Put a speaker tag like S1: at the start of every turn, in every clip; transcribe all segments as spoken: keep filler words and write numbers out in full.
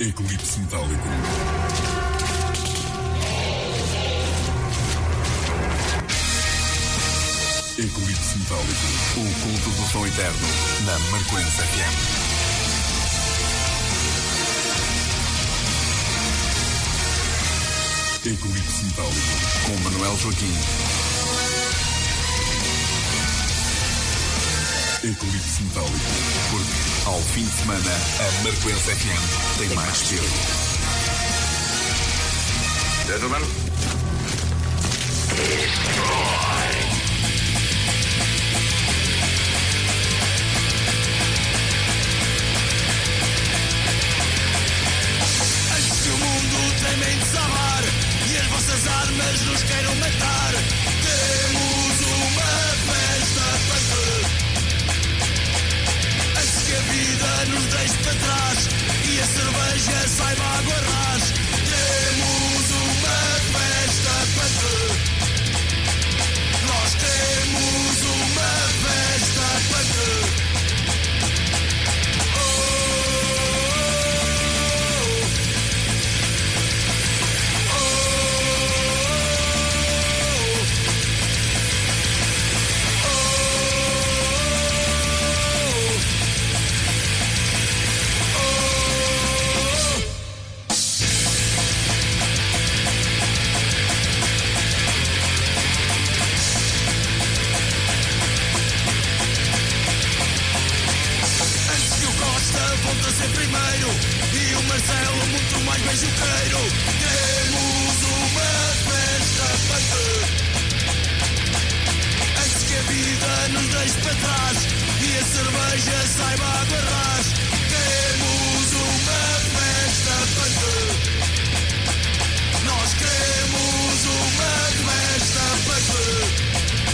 S1: Eclipse Metálico. Eclipse Metálico. O culto do som eterno na Marcoense F M. Eclipse Metálico com Manuel Joaquim. Eclipse Metálico, porque ao fim de semana a Marcoense F M tem, tem mais peso.
S2: Gentlemen,
S3: antes que o mundo teimem de sabar e as vossas armas nos queiram matar, temos uma festa para ter. Antes que a vida nos deixe para trás e a cerveja saiba água ras, temos uma festa para ter. Nós temos uma festa para ter. Volta a ser primeiro e o Marcelo muito mais beijoqueiro. Temos uma festa para ter. Antes que a vida nos deixe para trás e a cerveja saiba água ras, temos uma festa para ter. Nós queremos uma festa para ter.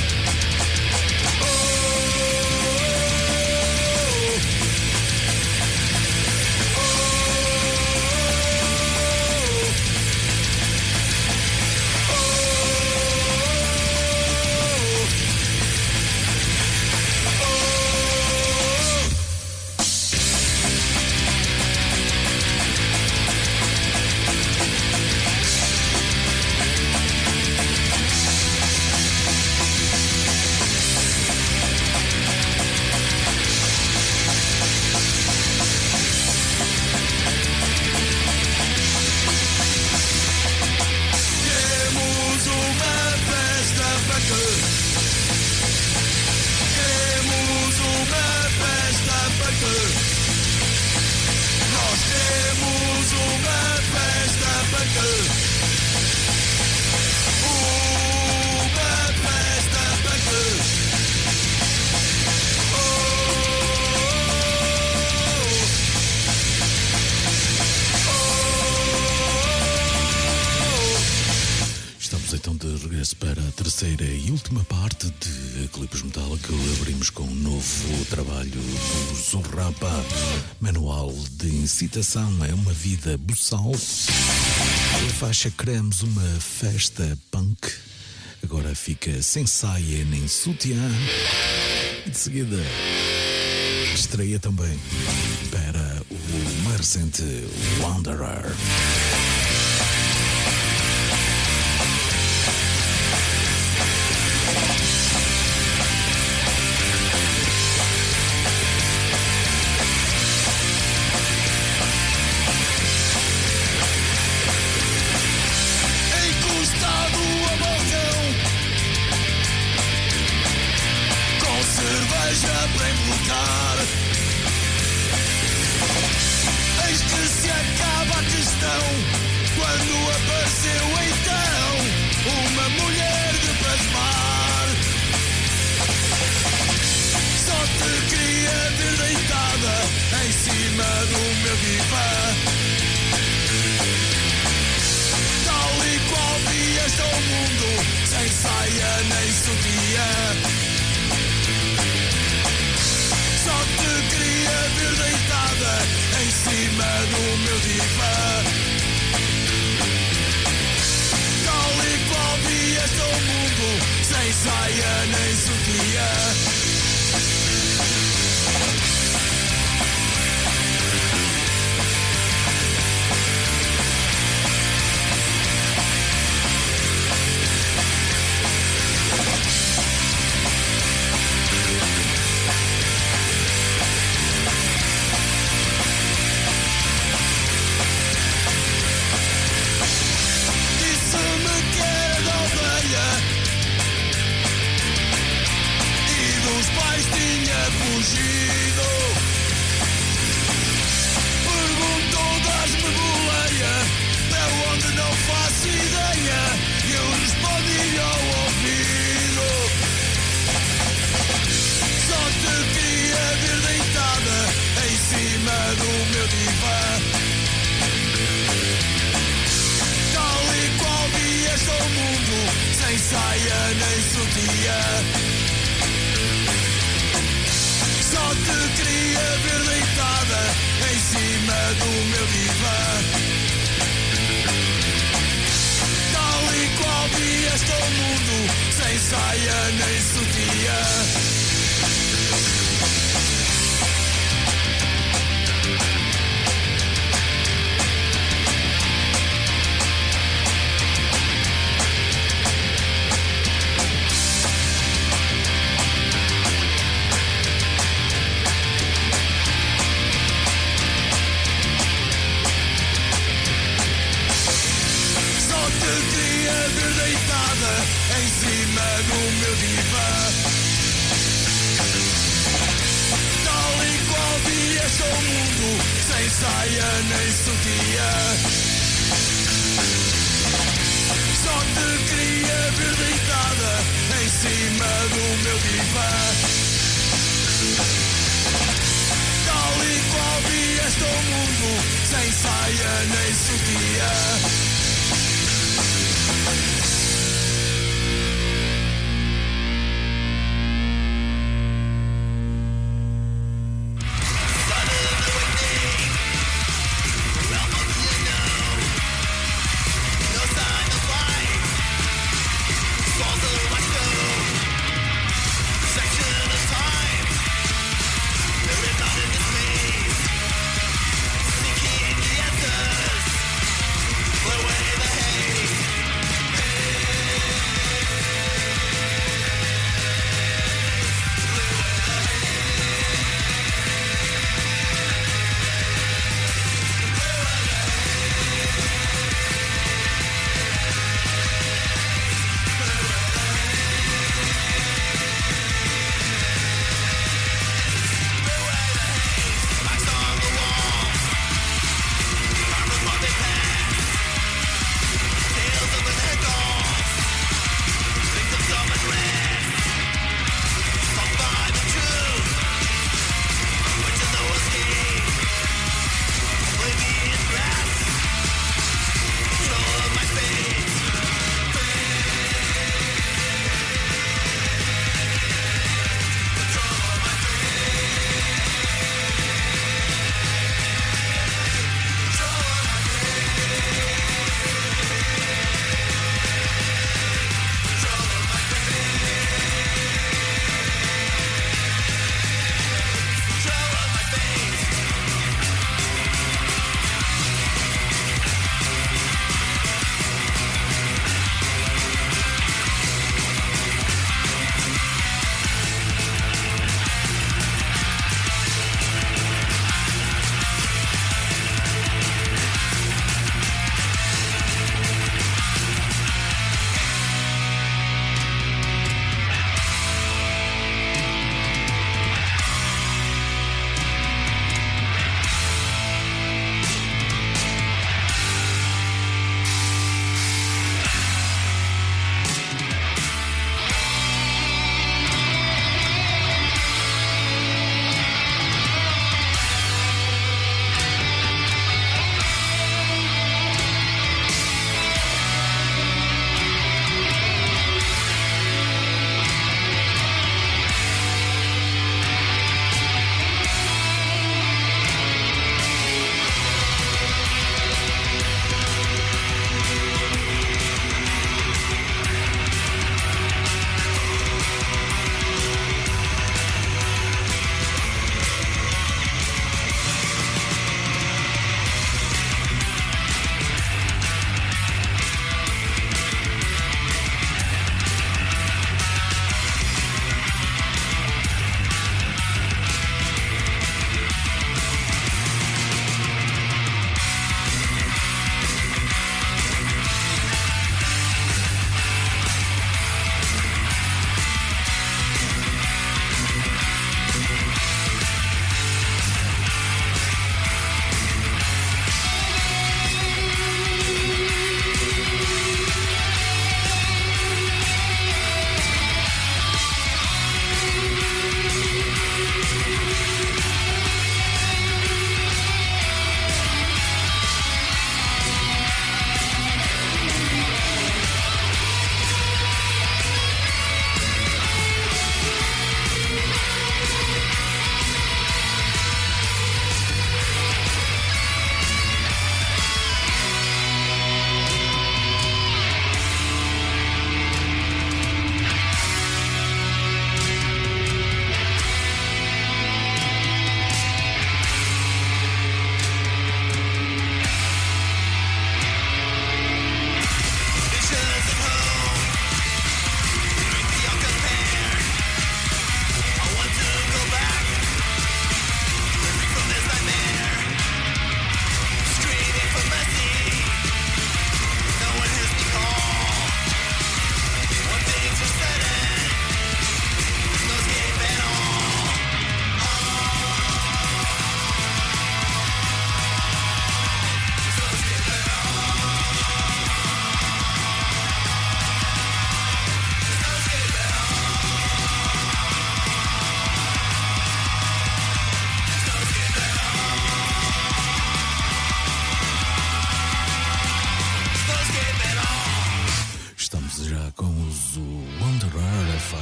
S4: Para a terceira e última parte de Eclipse Metálico, abrimos com um novo trabalho do Zorrapa, Manual de Incitação a uma Vida Buçal. A faixa Cremos, uma festa punk. Agora fica sem saia nem sutiã. E de seguida estreia também para o mais recente Wanderer.
S3: Cerveja para emblocar. Eis que se acaba a questão quando apareceu então uma mulher de pasmar. Só te queria ver deitada em cima do meu divã, tal e qual vieste ao mundo, sem saia nem sutiã. Só te queria ver deitada em cima do meu divã, tal e qual vieste ao fugido. Perguntou, dás-me boleia, é onde não faço ideia. Eu respondi ao ouvido. Só te queria ver deitada em cima do meu divã. Tal e qual vieste ao mundo, sem saia nem sutiã. Só te queria ver deitada em cima do meu divã. Tal e qual vieste ao mundo, sem saia nem sutiã. Em cima do meu divã, tal e qual vieste ao mundo, sem saia nem sutiã. Só te queria ver deitada em cima do meu divã. Tal e qual vieste ao mundo, sem saia nem sutiã.
S2: Well,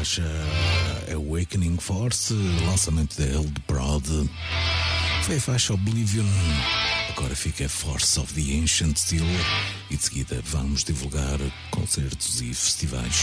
S4: faixa Awakening Force, lançamento da Held Prod. Foi a faixa Oblivion. Agora fica Force of the Ancient Steel. E de seguida vamos divulgar concertos e festivais.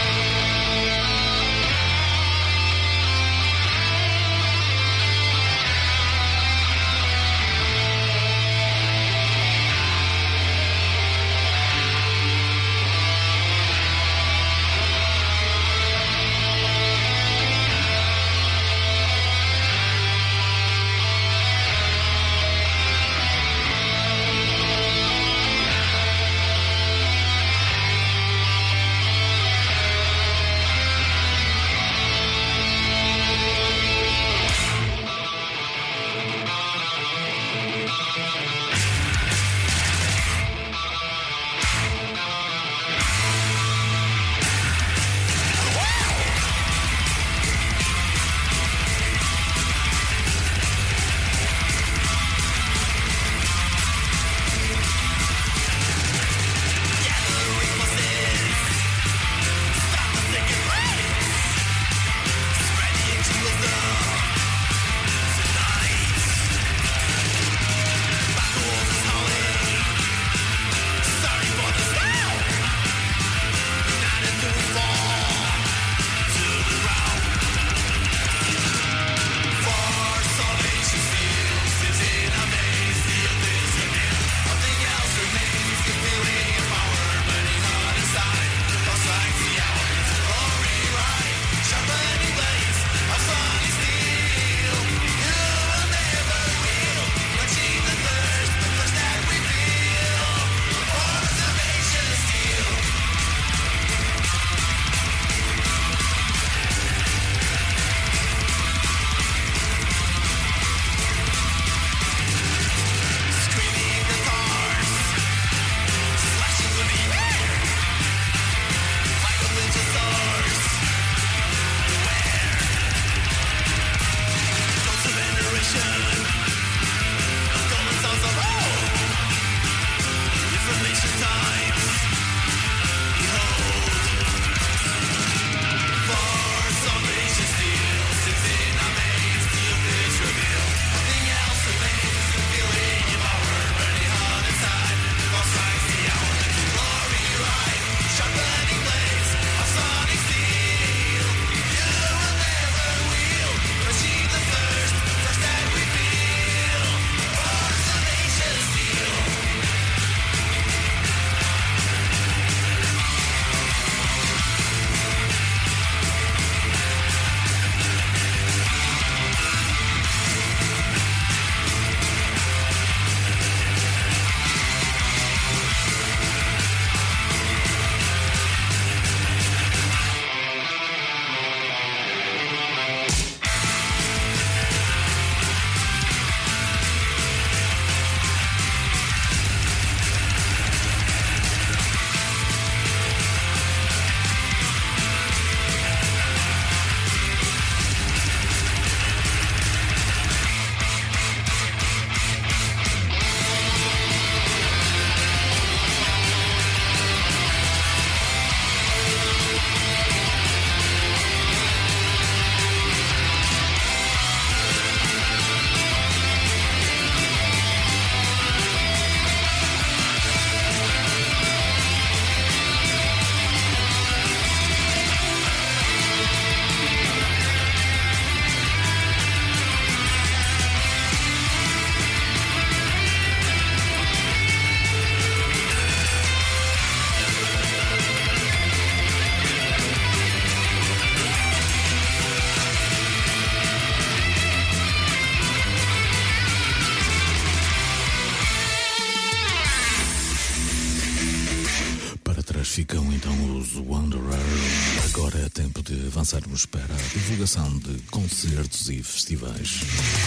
S4: Ficam então os Wanderer. Agora é tempo de avançarmos para a divulgação de concertos e festivais.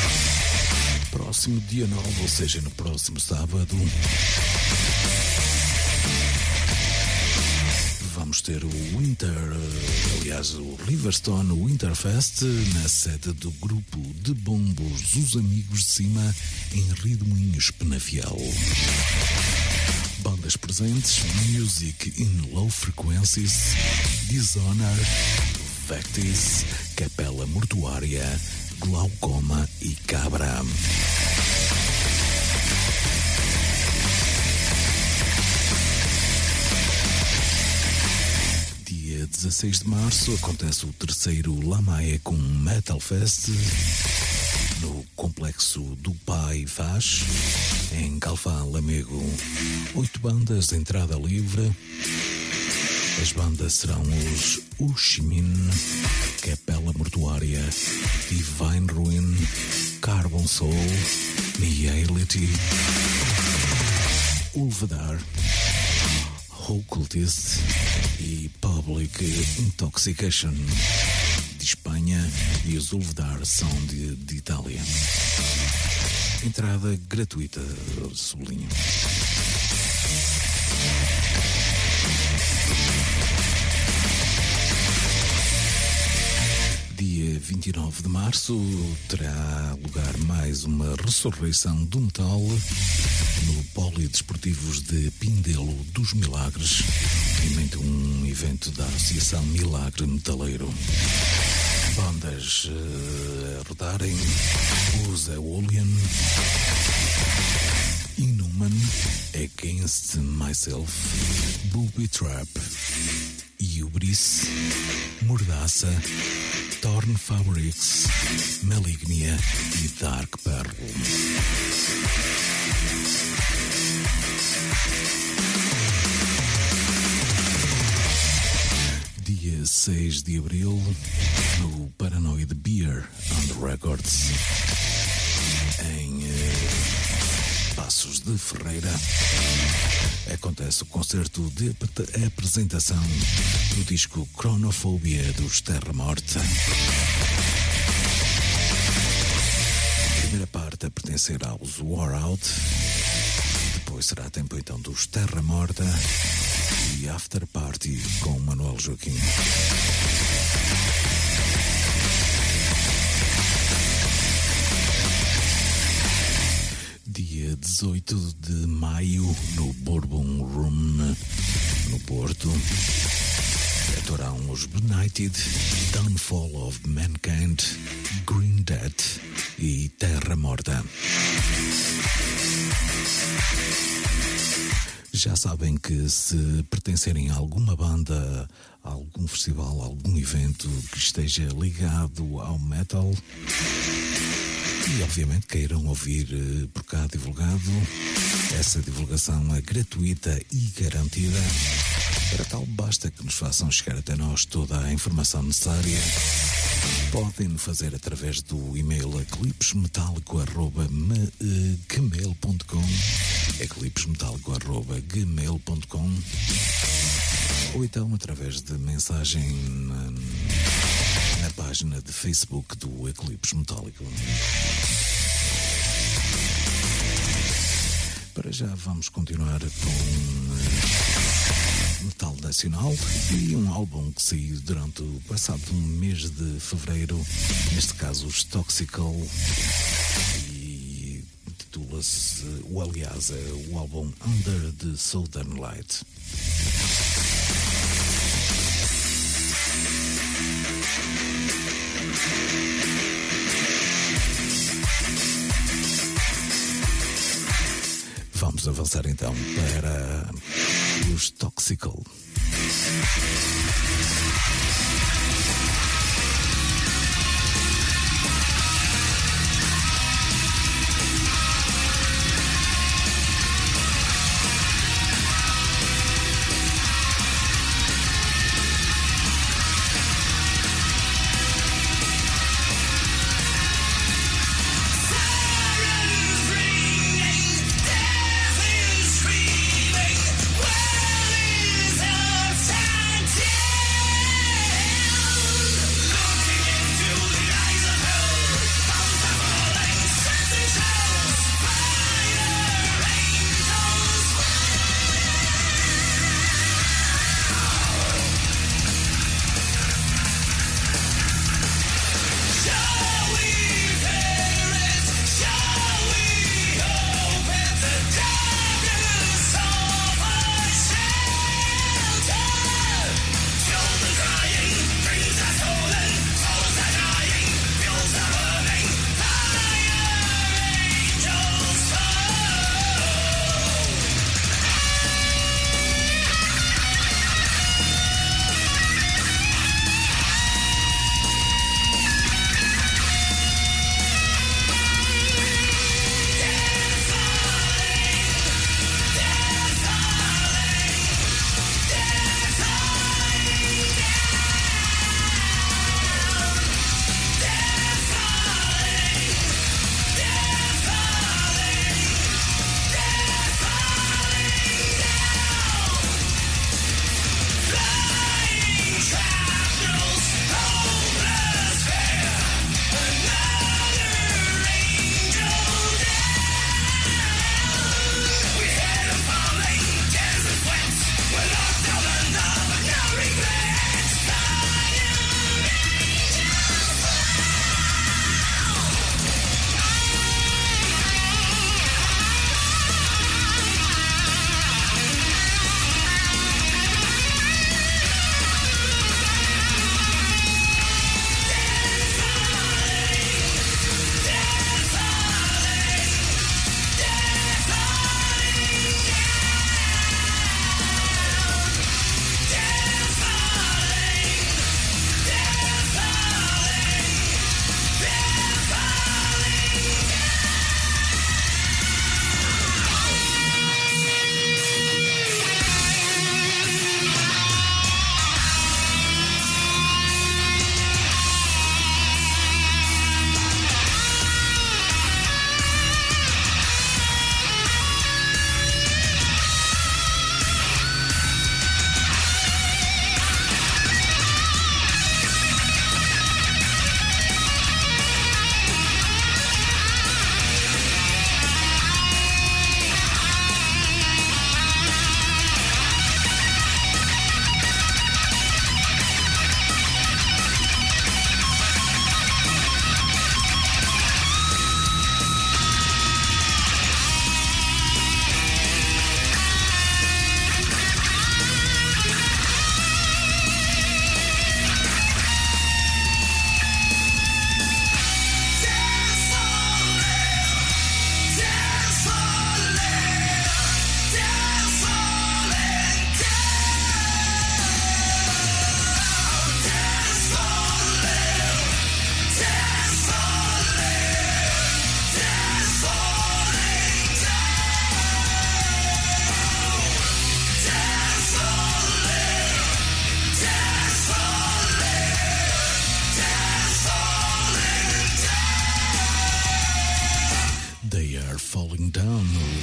S4: Próximo dia nove, ou seja, no próximo sábado, vamos ter o Winter, aliás, o Riverstone Winterfest, na sede do grupo de bombos Os Amigos de Cima, em Rio de Moinhos, Penafiel. Bandas presentes: Music in Low Frequencies, Dishonor, Vectis, Capela Mortuária, Glaucoma e Cabra. Dia dezasseis de março acontece o terceiro Lamaia com Metal Fest no Complexo do Pai Faz, em Calfá, Lamego. Oito bandas de entrada livre. As bandas serão os Ushimin, Capela Mortuária, Divine Ruin, Carbon Soul, Nihility, Ulvedar, Occultist e Public Intoxication de Espanha, e os Ulvedar são de, de Itália. Entrada gratuita, sublinho. Dia vinte e nove de março terá lugar mais uma ressurreição do metal no Polidesportivos de Pindelo dos Milagres, em mente um evento da Associação Milagre Metaleiro. Bandas uh, a rodarem: os Aeolian, Inhuman, Against Myself, Booby Trap, Hubris, Mordaça, Torn Fabrics, Malignia e Dark Pearl. Dia seis de abril, no Paranoid Beer and Records, em eh, Passos de Ferreira, acontece o concerto de apresentação do disco Chronofobia dos Terra Morta. A primeira parte a pertencer aos War Out, depois será tempo então dos Terra Morta e After Party com Manuel Joaquim. Dia dezoito de maio, no Bourbon Room, no Porto, atuarão os Benighted, Downfall of Mankind, Green Death e Terra Morta. Já sabem que se pertencerem a alguma banda, a algum festival, a algum evento que esteja ligado ao metal e obviamente queiram ouvir por cá divulgado, essa divulgação é gratuita e garantida. Para tal, basta que nos façam chegar até nós toda a informação necessária. Podem fazer através do e-mail eclipsemetálico arroba gmail ponto com, eclipsemetálico arroba gmail ponto com, ou então através de mensagem na, na página de Facebook do Eclipse Metálico. Para já vamos continuar com metal nacional e um álbum que saiu durante o passado mês de fevereiro, neste caso os Toxical, e titula-se, ou aliás, é o álbum Under the Southern Light. Vamos avançar então para os Toxical.
S3: Well, is our time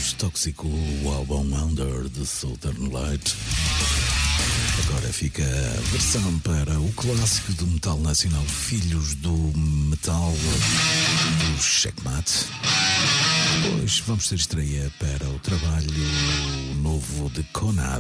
S4: Os Tóxico, o álbum Under the Southern Light. Agora fica a versão para o clássico do metal nacional, Filhos do Metal, do Checkmate. Depois vamos ter estreia para o trabalho novo de Conad.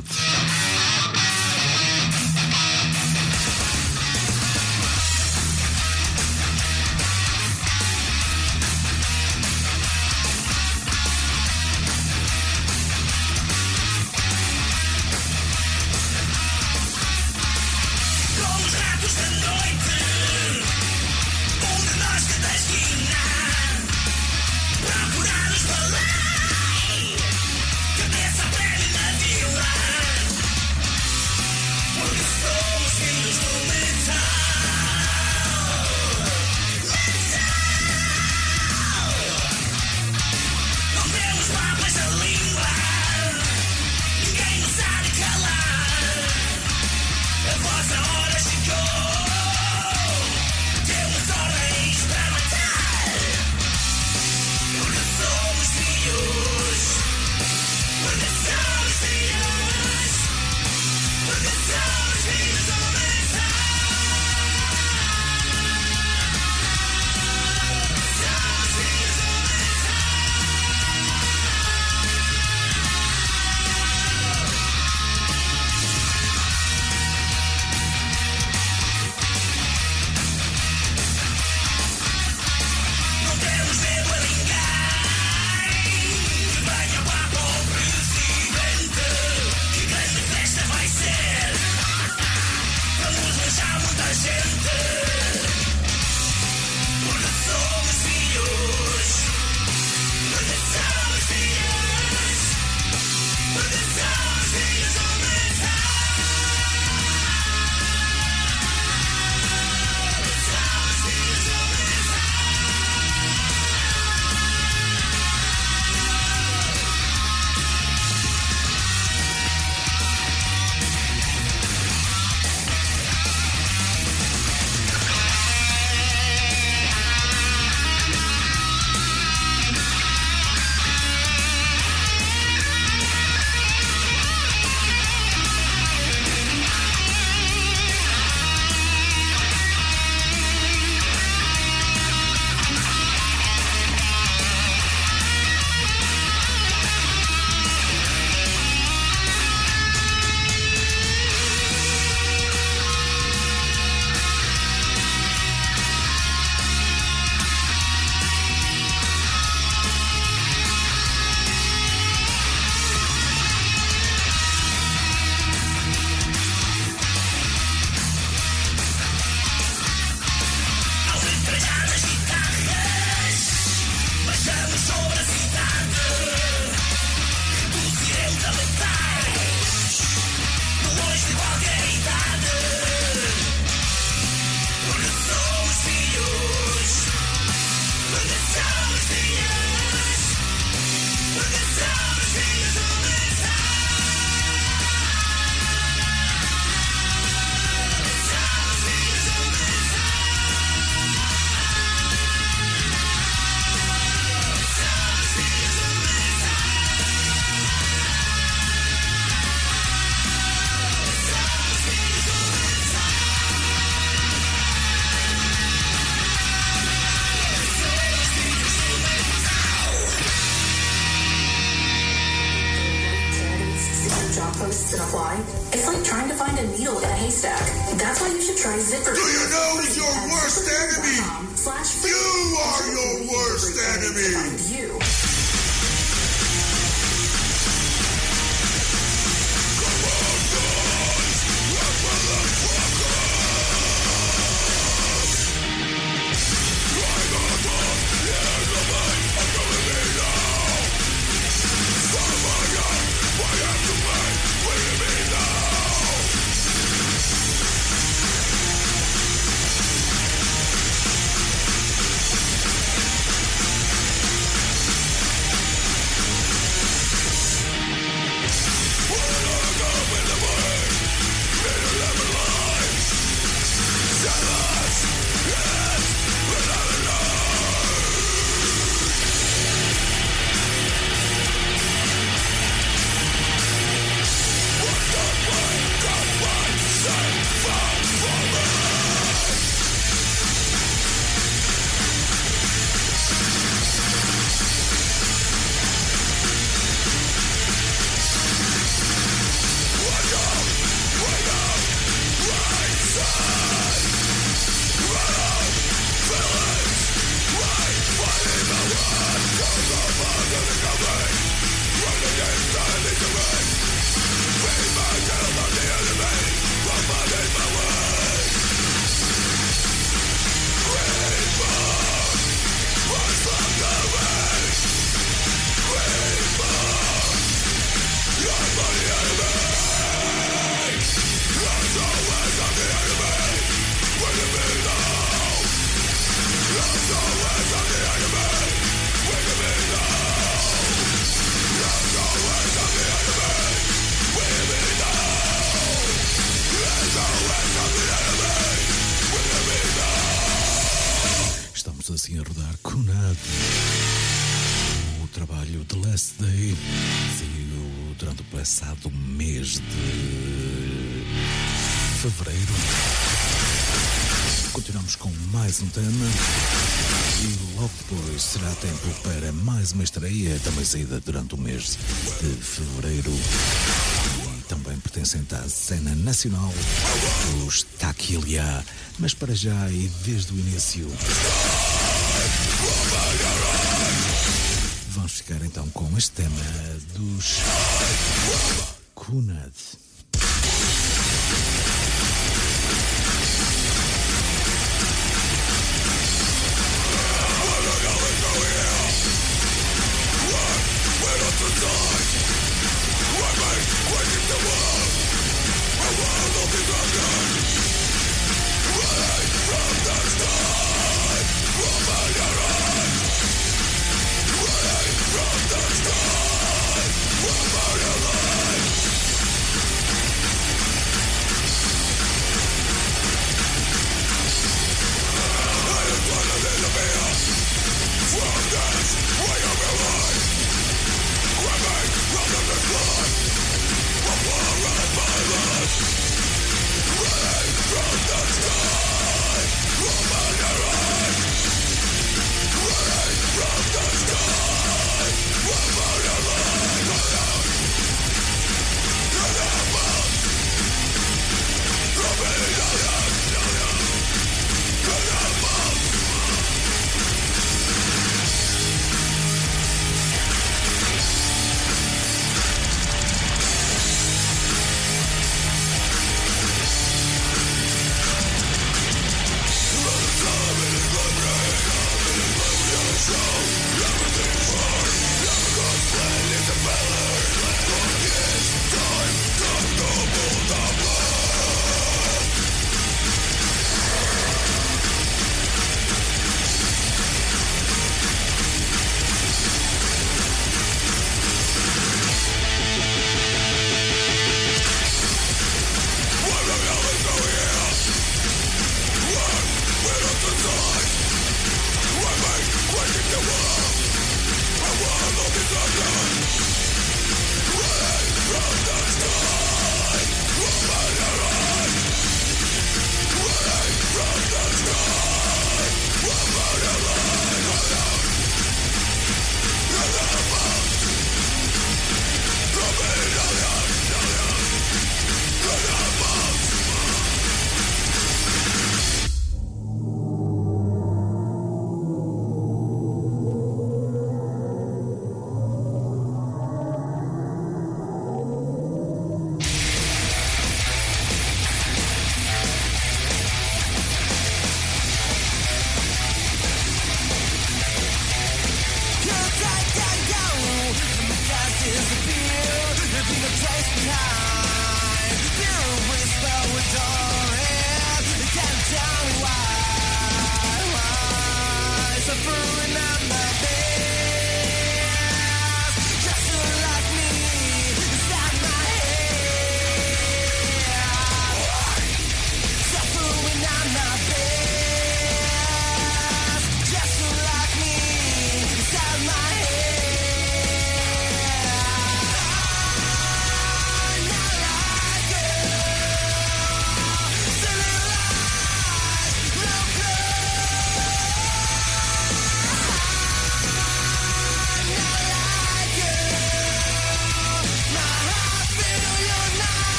S4: Kunad. O trabalho The Last Day saiu durante o passado mês de fevereiro. Continuamos com mais um tema e logo depois será tempo para mais uma estreia, também saída durante o mês de fevereiro e também pertencente à cena nacional, os Taquilia. Mas para já e desde o início vamos ficar então com este tema dos Kunad.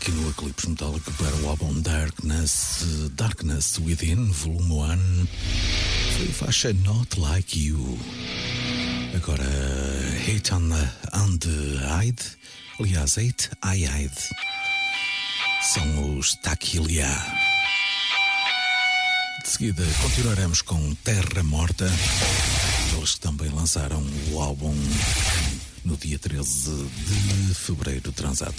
S4: aqui no Eclipse Metálico para o álbum Darkness, Darkness Within, volume um. Foi a faixa Not Like You. Agora, Hate on the, on the Hide, aliás, Hate I Hide. São os Taquilia. De seguida, continuaremos com Terra Morta. Eles que também lançaram o álbum no dia treze de fevereiro transato.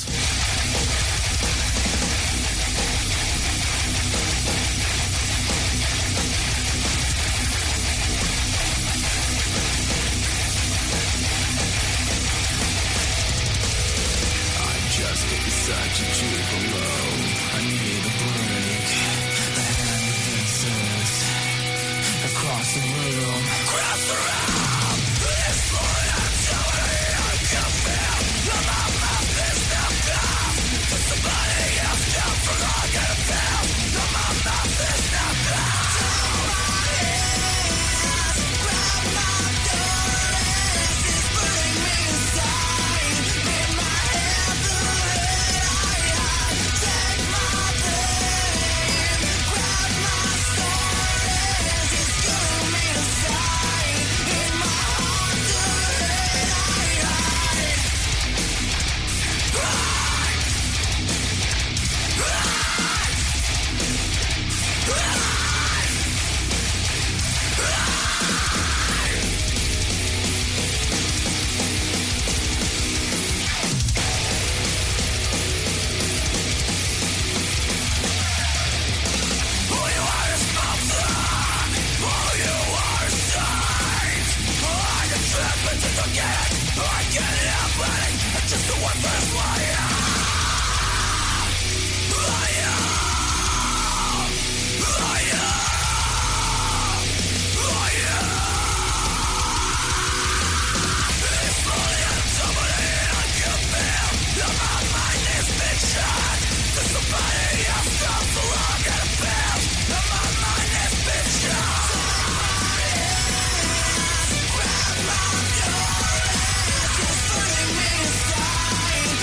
S3: Such a trip below. I need a break. The hand dances across the room. Across the room. This morning I'm telling you I can feel that my mouth is now closed. That somebody else don't forget to feel that my mouth is now closed. Somebody else grab my doors. It's burning me inside. In my head the me inside.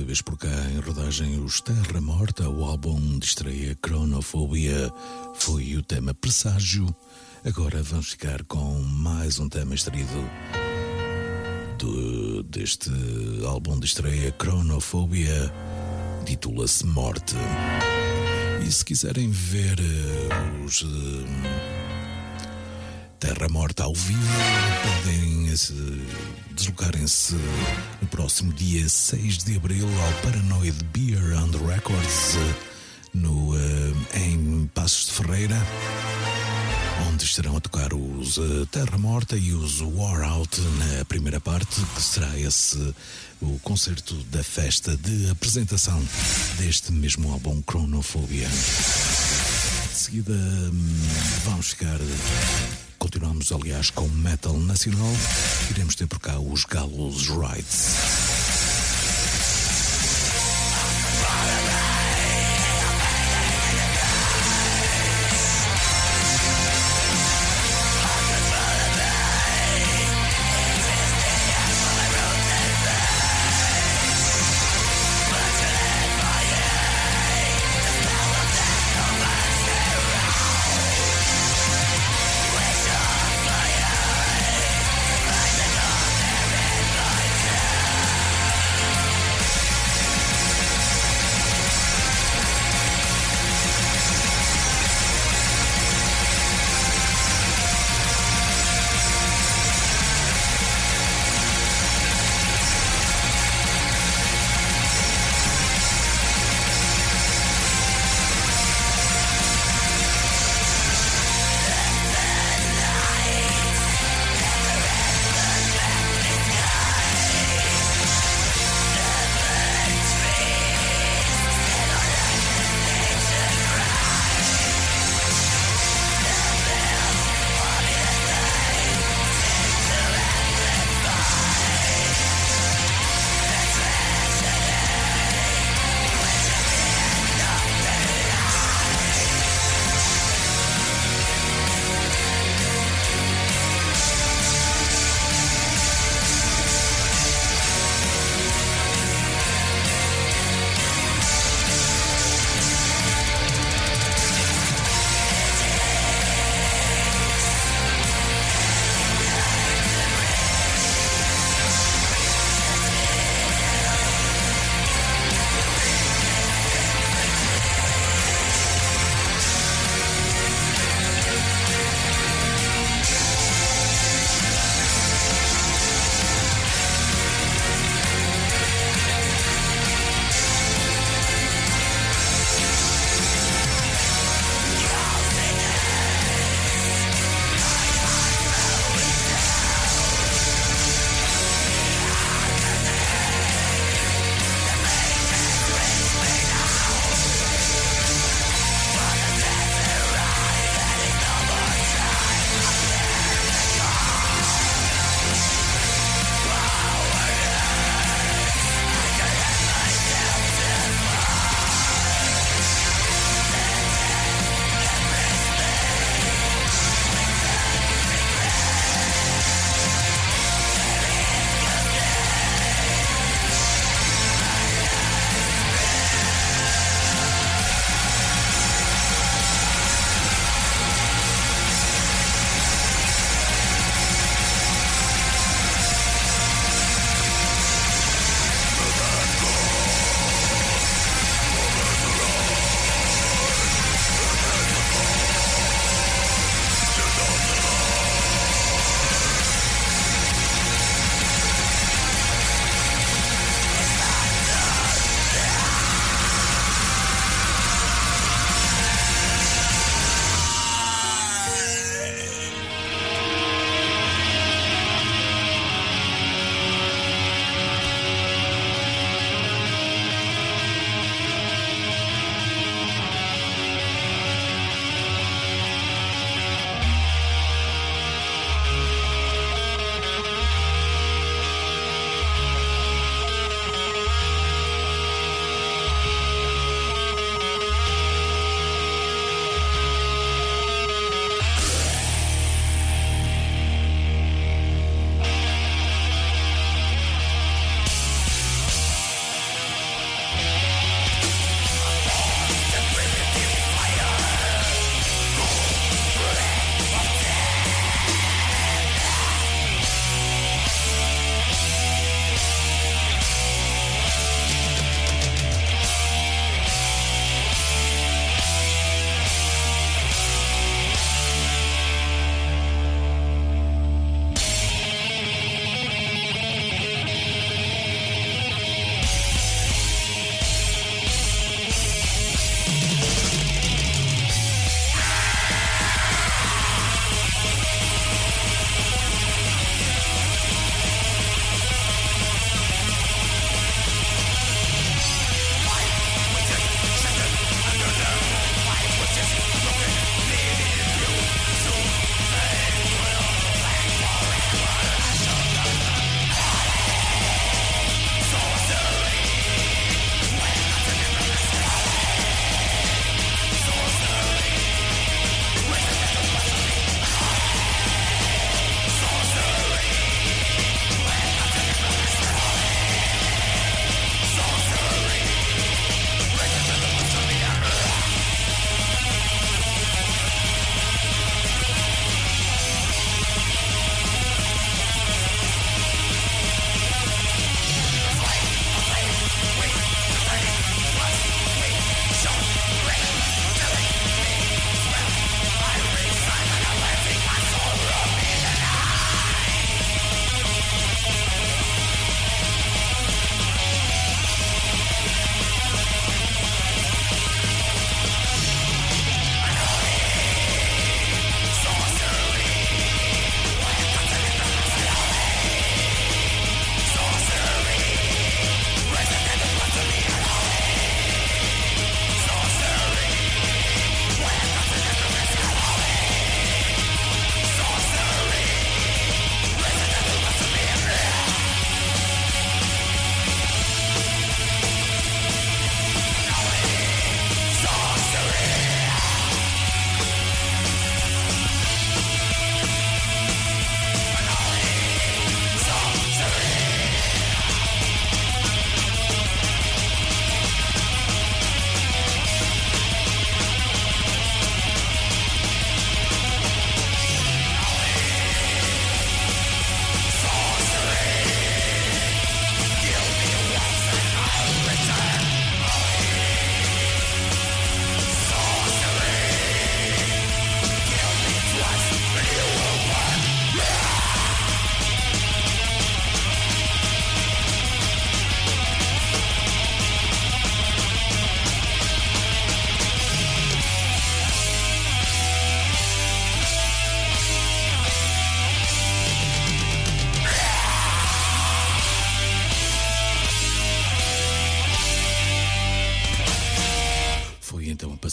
S4: vez por cá em rodagem os Terra Morta. O álbum de estreia Chronophobia foi o tema Presságio. Agora vamos ficar com mais um tema extraído do, deste álbum de estreia Chronophobia. Titula-se Morte. E se quiserem ver uh, os uh, Terra Morta ao vivo, podem uh, deslocarem-se no próximo dia seis de abril ao Paranoid Beer and Records uh, no, uh, em Passos de Ferreira, onde estarão a tocar os uh, Terra Morta e os War Out na primeira parte, que será esse o concerto da festa de apresentação deste mesmo álbum Chronophobia. De seguida vamos ficar, continuamos aliás com metal nacional, iremos ter por cá os Gallows Rides.
S3: Fire!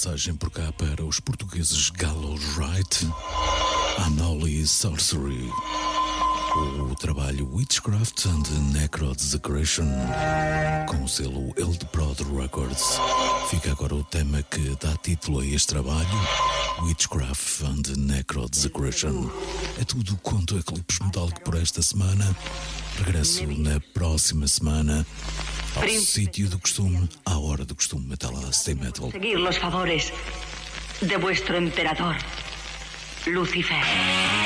S4: passagem por cá para os portugueses Gallows Rite, Unholy Sorcery, o trabalho Witchcraft and Necrodesecration, com o selo Eldprod Records. Fica agora o tema que dá título a este trabalho, Witchcraft and Necrodesecration. É tudo quanto a Eclipse Metálico por esta semana. Regresso na próxima semana ao sítio do costume, à hora do costume. Até lá, stay metal.
S2: Seguir los favores de vuestro emperador, Lucifer.